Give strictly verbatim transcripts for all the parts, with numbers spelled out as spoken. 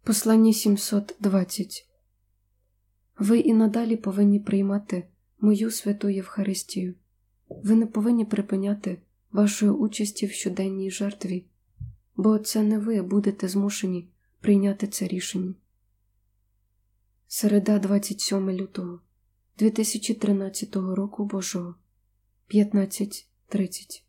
Послання сімсот двадцять. Ви і надалі повинні приймати мою святу Євхаристію. Ви не повинні припиняти вашої участі в щоденній жертві, бо це не ви будете змушені прийняти це рішення. Середа, двадцять сьоме лютого дві тисячі тринадцятого року Божого, п'ятнадцять тридцять.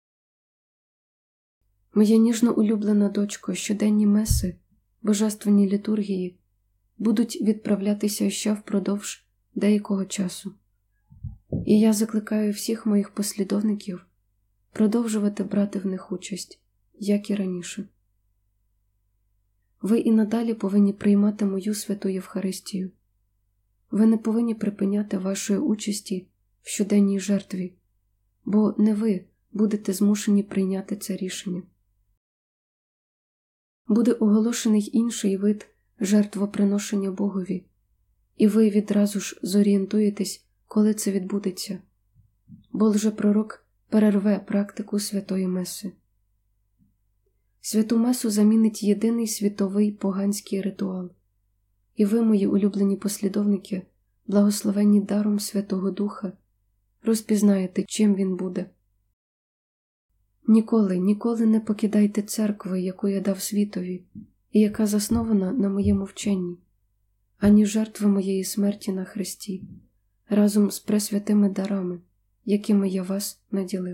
Моя ніжно улюблена дочко, щоденні меси, божественні літургії будуть відправлятися ще впродовж деякого часу. І я закликаю всіх моїх послідовників продовжувати брати в них участь, як і раніше. Ви і надалі повинні приймати мою святу Євхаристію. Ви не повинні припиняти вашої участі в щоденній жертві, бо не ви будете змушені прийняти це рішення. Буде оголошений інший вид жертвоприношення Богові, і ви відразу ж зорієнтуєтесь, коли це відбудеться, бо лжепророк перерве практику святої меси. Святу месу замінить єдиний світовий поганський ритуал, і ви, мої улюблені послідовники, благословенні даром Святого Духа, розпізнаєте, чим він буде. Ніколи, ніколи не покидайте церкви, яку я дав світові, і яка заснована на моєму вченні, ані жертви моєї смерті на хресті, разом з пресвятими дарами, якими я вас наділив.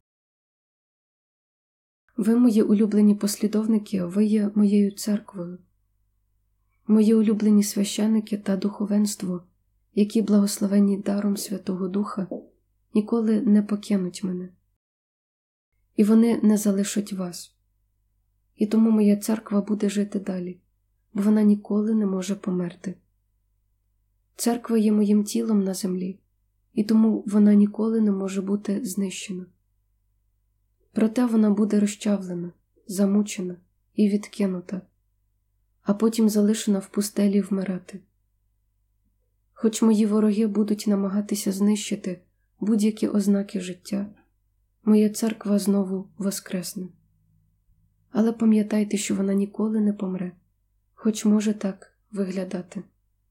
Ви, мої улюблені послідовники, ви є моєю церквою. Мої улюблені священики та духовенство, які благословені даром Святого Духа, ніколи не покинуть мене. І вони не залишать вас. І тому моя церква буде жити далі, бо вона ніколи не може померти. Церква є моїм тілом на землі, і тому вона ніколи не може бути знищена. Проте вона буде розчавлена, замучена і відкинута, а потім залишена в пустелі вмирати. Хоч мої вороги будуть намагатися знищити будь-які ознаки життя, моя церква знову воскресне. Але пам'ятайте, що вона ніколи не помре, хоч може так виглядати.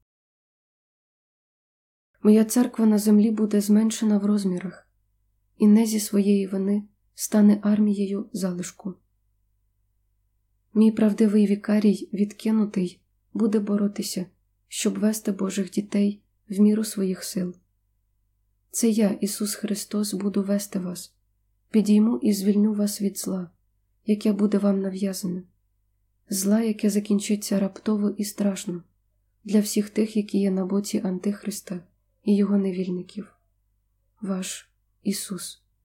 Моя церква на землі буде зменшена в розмірах, і не зі своєї вини стане армією залишку. Мій правдивий вікарій, відкинутий, буде боротися, щоб вести Божих дітей в міру своїх сил. Це я, Ісус Христос, буду вести вас, підійму і звільню вас від зла, яке буде вам нав'язане, зла, яке закінчиться раптово і страшно для всіх тих, які є на боці Антихриста і його невільників. Ваш Ісус.